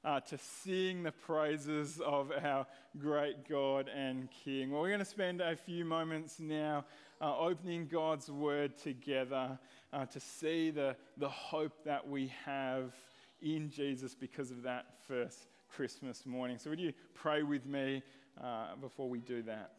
to sing the praises of our great God and King. Well, we're going to spend a few moments now opening God's Word together to see the hope that we have in Jesus because of that first Christmas morning. So would you pray with me before we do that?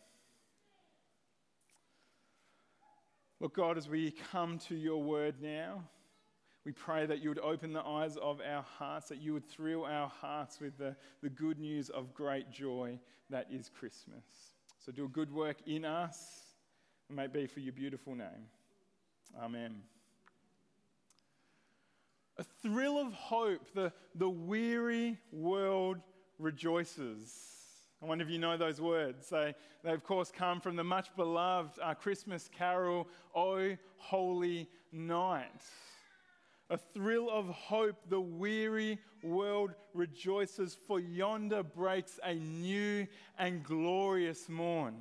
Look, God, as we come to your word now, we pray that you would open the eyes of our hearts, that you would thrill our hearts with the good news of great joy that is Christmas. So do a good work in us, and may it be for your beautiful name. Amen. A thrill of hope, the weary world rejoices. I wonder if you know those words. They of course come from the much beloved Christmas carol, O Holy Night. A thrill of hope, the weary world rejoices, for yonder breaks a new and glorious morn.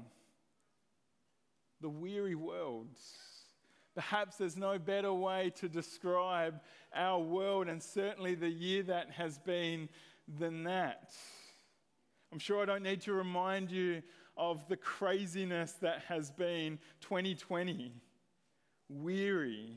The weary world. Perhaps there's no better way to describe our world, and certainly the year that has been, than that. I'm sure I don't need to remind you of the craziness that has been 2020. Weary.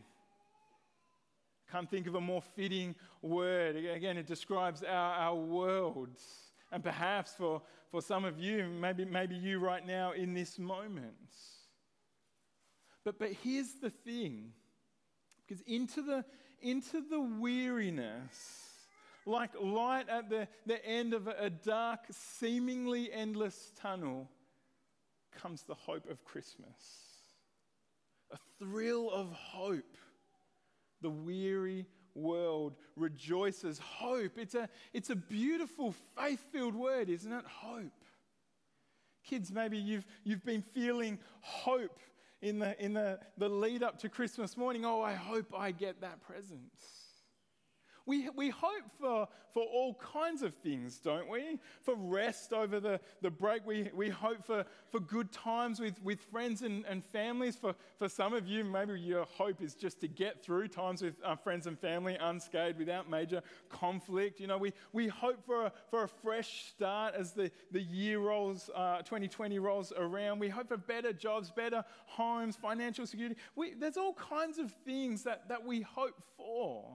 Can't think of a more fitting word. Again, it describes our world. And perhaps for some of you, maybe you right now in this moment. But here's the thing. Because into the weariness, like light at the end of a dark, seemingly endless tunnel, comes the hope of Christmas. A thrill of hope. The weary world rejoices. Hope. It's a beautiful, faith-filled word, isn't it? Hope. Kids, maybe you've been feeling hope in the lead up to Christmas morning. Oh, I hope I get that present. We hope for all kinds of things, don't we? For rest over the break. We hope for good times with friends and families. For some of you, maybe your hope is just to get through times with friends and family unscathed without major conflict. You know, we hope for a fresh start as the year 2020 rolls around. We hope for better jobs, better homes, financial security. There's all kinds of things that we hope for.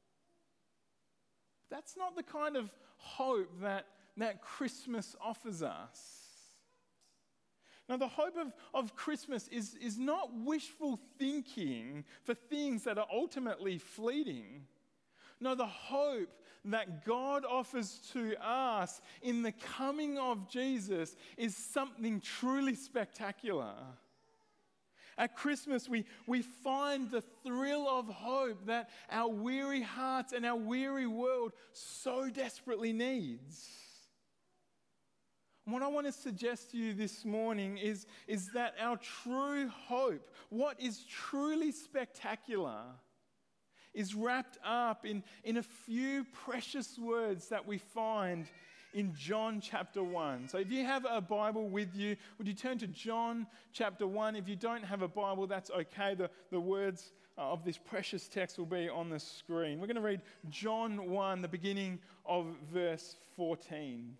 That's not the kind of hope that Christmas offers us. Now, the hope of Christmas is not wishful thinking for things that are ultimately fleeting. No, the hope that God offers to us in the coming of Jesus is something truly spectacular. At Christmas, we find the thrill of hope that our weary hearts and our weary world so desperately needs. And what I want to suggest to you this morning is that our true hope, what is truly spectacular, is wrapped up in a few precious words that we find in John chapter 1. So if you have a Bible with you, would you turn to John chapter 1? If you don't have a Bible, that's okay. The words of this precious text will be on the screen. We're going to read John 1, the beginning of verse 14.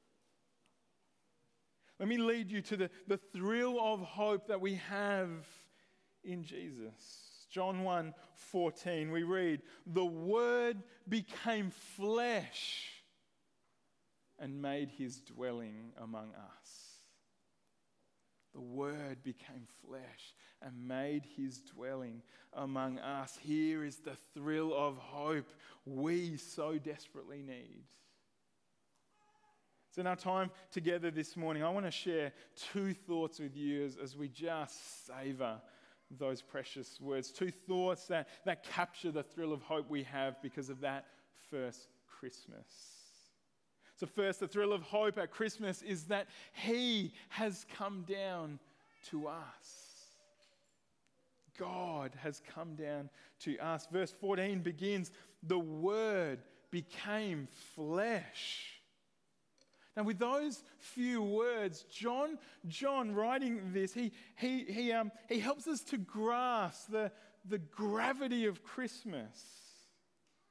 Let me lead you to the thrill of hope that we have in Jesus. John 1:14, we read, "The Word became flesh and made his dwelling among us." The Word became flesh and made his dwelling among us. Here is the thrill of hope we so desperately need. So in our time together this morning, I want to share two thoughts with you as we just savor those precious words. Two thoughts that capture the thrill of hope we have because of that first Christmas. So first, the thrill of hope at Christmas is that he has come down to us. God has come down to us. Verse 14 begins, "The Word became flesh." Now, with those few words, John writing this, he helps us to grasp the gravity of Christmas.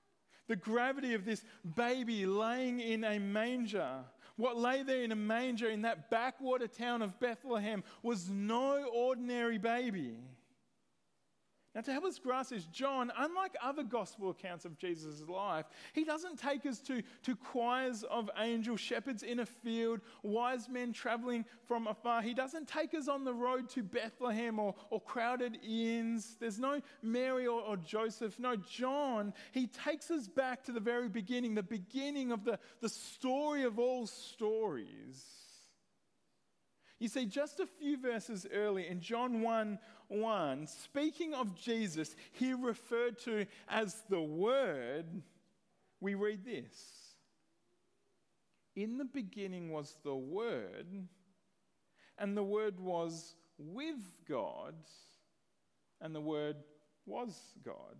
The gravity of this baby laying in a manger. What lay there in a manger in that backwater town of Bethlehem was no ordinary baby. Now, to help us grasp this, John, unlike other gospel accounts of Jesus' life, he doesn't take us to choirs of angels, shepherds in a field, wise men traveling from afar. He doesn't take us on the road to Bethlehem or crowded inns. There's no Mary or Joseph. No, John, he takes us back to the very beginning, the beginning of the story of all stories. You see, just a few verses early in John 1:1, speaking of Jesus, he referred to as the Word, we read this. In the beginning was the Word, and the Word was with God, and the Word was God.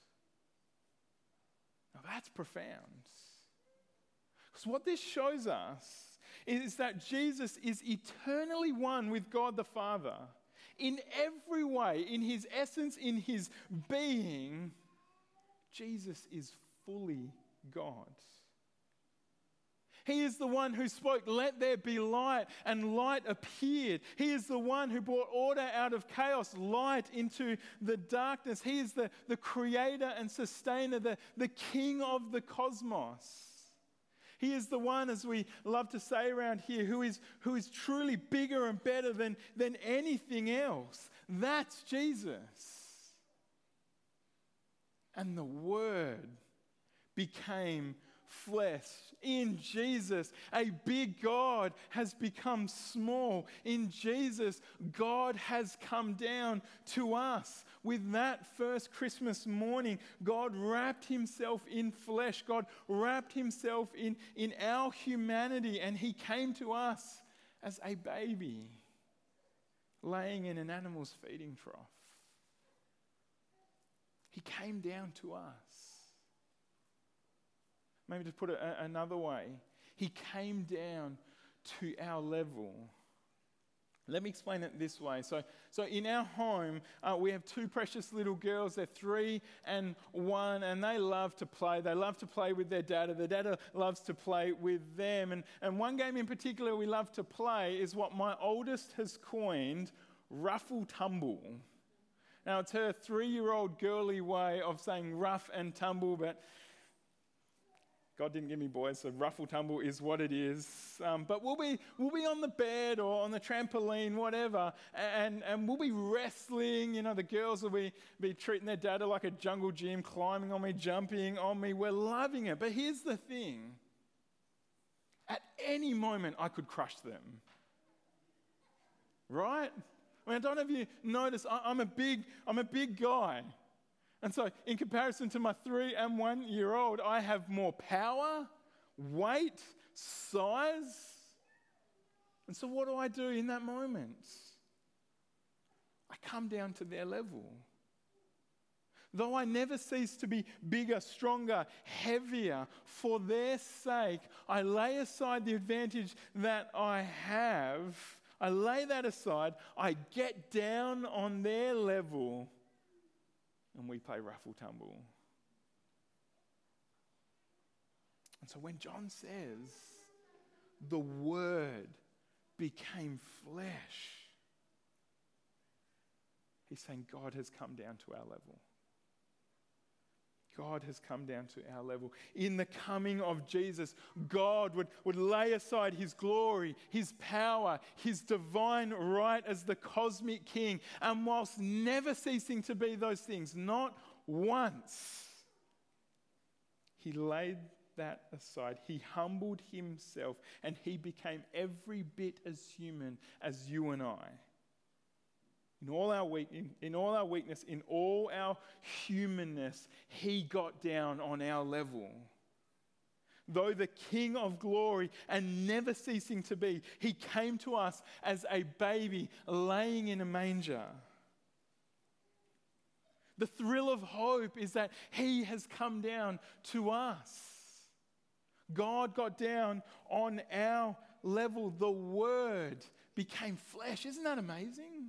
Now that's profound. Because what this shows us is that Jesus is eternally one with God the Father. In every way, in his essence, in his being, Jesus is fully God. He is the one who spoke, "Let there be light," and light appeared. He is the one who brought order out of chaos, light into the darkness. He is the creator and sustainer, the king of the cosmos. He is the one, as we love to say around here, who is truly bigger and better than anything else. That's Jesus. And the Word became flesh. In Jesus, a big God has become small. In Jesus, God has come down to us. With that first Christmas morning, God wrapped himself in flesh. God wrapped himself in our humanity, and he came to us as a baby laying in an animal's feeding trough. He came down to us. Maybe to put it another way, he came down to our level. Let me explain it this way. So in our home, we have two precious little girls. They're 3 and 1, and they love to play. They love to play with their dad. Their dad loves to play with them. And one game in particular we love to play is what my oldest has coined, Ruffle Tumble. Now, it's her 3-year-old girly way of saying rough and tumble, but God didn't give me boys, so Ruffle Tumble is what it is. But we'll be on the bed or on the trampoline, whatever, and we'll be wrestling. You know, the girls will be treating their dad like a jungle gym, climbing on me, jumping on me. We're loving it. But here's the thing. At any moment, I could crush them. Right? I mean, I don't know if you notice, I'm a big guy. And so in comparison to my 3 and 1-year-old, I have more power, weight, size. And so what do I do in that moment? I come down to their level. Though I never cease to be bigger, stronger, heavier, for their sake, I lay aside the advantage that I have. I lay that aside. I get down on their level. And we play Ruffle Tumble. And so when John says, the Word became flesh, he's saying God has come down to our level. God has come down to our level. In the coming of Jesus, God would lay aside his glory, his power, his divine right as the cosmic king. And whilst never ceasing to be those things, not once, he laid that aside. He humbled himself and he became every bit as human as you and I. In all our weakness, in all our humanness, he got down on our level. Though the King of glory and never ceasing to be, he came to us as a baby laying in a manger. The thrill of hope is that he has come down to us. God got down on our level. The Word became flesh. Isn't that amazing?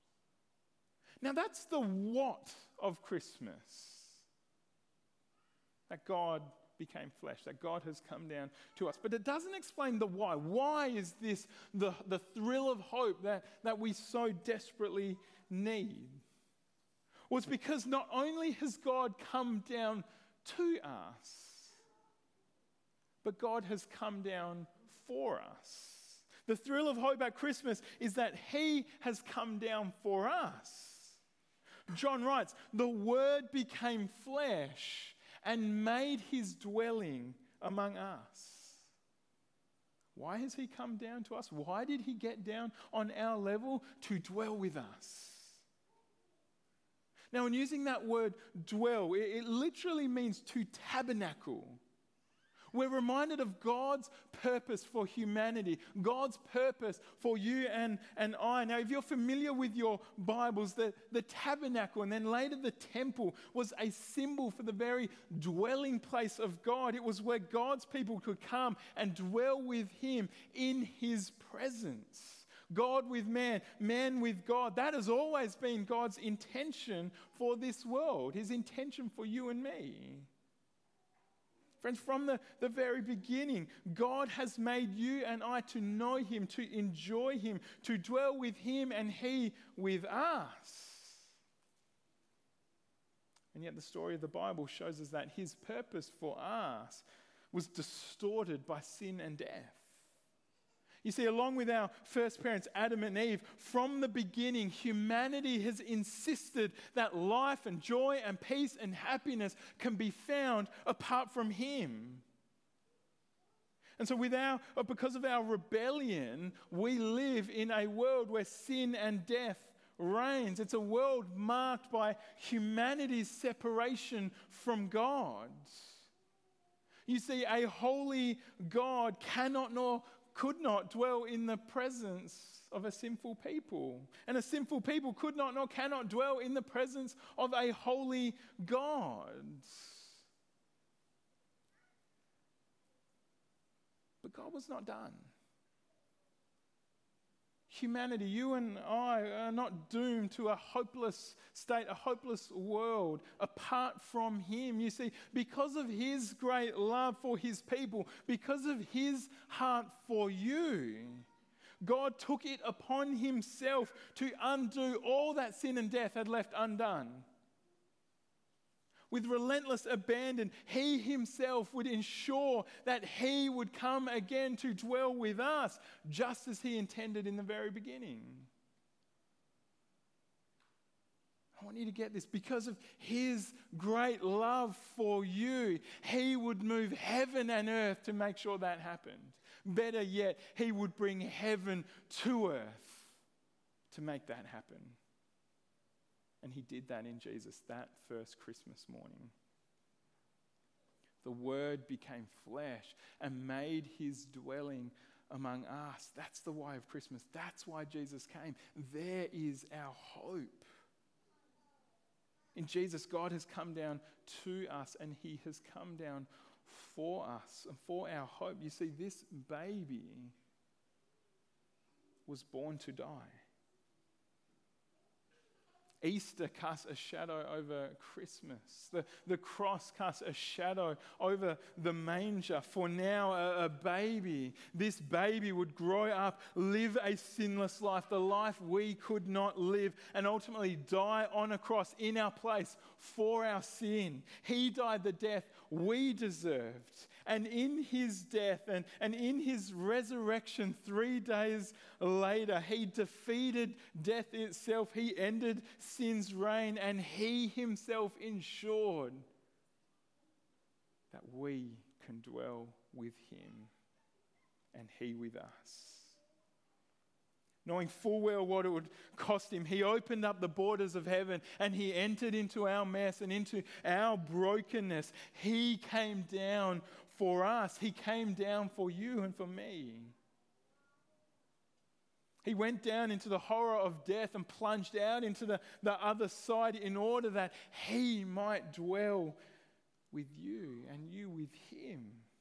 Now that's the what of Christmas. that God became flesh, that God has come down to us. But it doesn't explain the why. Why is this the thrill of hope that we so desperately need? Well, it's because not only has God come down to us, but God has come down for us. The thrill of hope at Christmas is that He has come down for us. John writes, "The Word became flesh and made His dwelling among us." Why has He come down to us? Why did He get down on our level? To dwell with us. Now, in using that word dwell, it literally means to tabernacle. We're reminded of God's purpose for humanity, God's purpose for you and I. Now, if you're familiar with your Bibles, the tabernacle and then later the temple was a symbol for the very dwelling place of God. It was where God's people could come and dwell with Him in His presence. God with man, man with God. That has always been God's intention for this world, His intention for you and me. Friends, from the very beginning, God has made you and I to know Him, to enjoy Him, to dwell with Him and He with us. And yet the story of the Bible shows us that His purpose for us was distorted by sin and death. You see, along with our first parents, Adam and Eve, from the beginning, humanity has insisted that life and joy and peace and happiness can be found apart from Him. And so because of our rebellion, we live in a world where sin and death reigns. It's a world marked by humanity's separation from God. You see, a holy God could not dwell in the presence of a sinful people. And a sinful people cannot dwell in the presence of a holy God. But God was not done. Humanity, you and I are not doomed to a hopeless state, a hopeless world apart from Him. You see, because of His great love for His people, because of His heart for you, God took it upon Himself to undo all that sin and death had left undone. With relentless abandon, He Himself would ensure that He would come again to dwell with us, just as He intended in the very beginning. I want you to get this. Because of His great love for you, He would move heaven and earth to make sure that happened. Better yet, He would bring heaven to earth to make that happen. And He did that in Jesus that first Christmas morning. The Word became flesh and made His dwelling among us. That's the why of Christmas. That's why Jesus came. There is our hope. In Jesus, God has come down to us and He has come down for us and for our hope. You see, this baby was born to die. Easter casts a shadow over Christmas. The cross casts a shadow over the manger. For now, a baby, this baby would grow up, live a sinless life, the life we could not live, and ultimately die on a cross in our place for our sin. He died the death we deserved. And in His death and in His resurrection 3 days later, He defeated death itself. He ended sin's reign, and He Himself ensured that we can dwell with Him and He with us. Knowing full well what it would cost Him, He opened up the borders of heaven and He entered into our mess and into our brokenness. He came down for us. He came down for you and for me. He went down into the horror of death and plunged out into the other side in order that He might dwell with you and you with Him.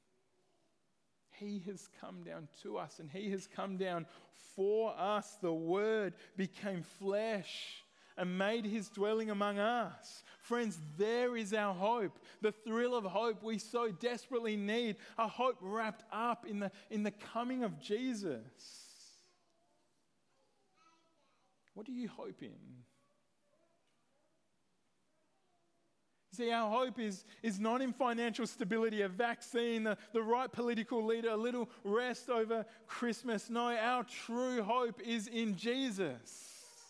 He has come down to us and He has come down for us. The Word became flesh and made his dwelling among us. Friends, there is our hope, the thrill of hope we so desperately need, a hope wrapped up in the coming of Jesus. What do you hope in? See, our hope is not in financial stability, a vaccine, the right political leader, a little rest over Christmas. No, our true hope is in Jesus.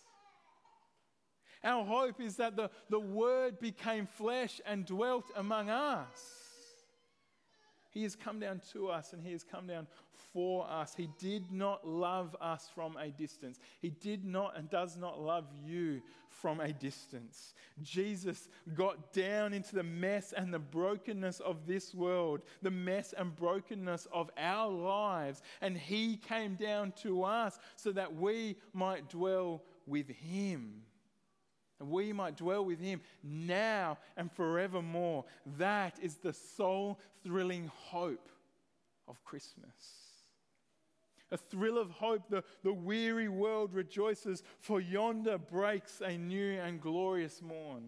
Our hope is that the Word became flesh and dwelt among us. He has come down to us and He has come down for us. He did not love us from a distance. He did not and does not love you from a distance. Jesus got down into the mess and the brokenness of this world, the mess and brokenness of our lives, and He came down to us so that we might dwell with Him. And we might dwell with Him now and forevermore. That is the soul-thrilling hope of Christmas. A thrill of hope, the weary world rejoices, for yonder breaks a new and glorious morn.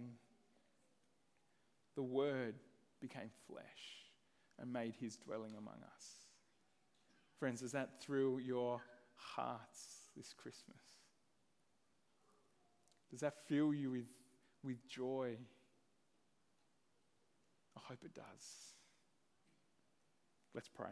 The Word became flesh and made His dwelling among us. Friends, does that thrill your hearts this Christmas? Does that fill you with joy? I hope it does. Let's pray.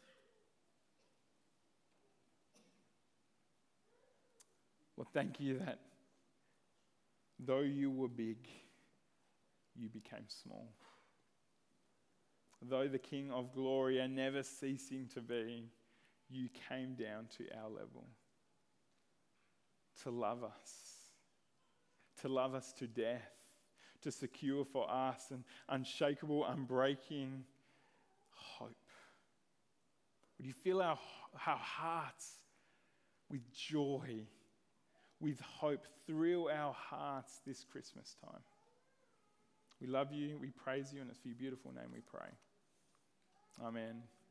Well, thank you that though you were big, you became small. Though the King of glory and never ceasing to be, you came down to our level to love us to death, to secure for us an unshakable, unbreaking hope. Would you fill our hearts with joy, with hope? Thrill our hearts this Christmas time. We love you, we praise you, and it's for your beautiful name we pray. Amen.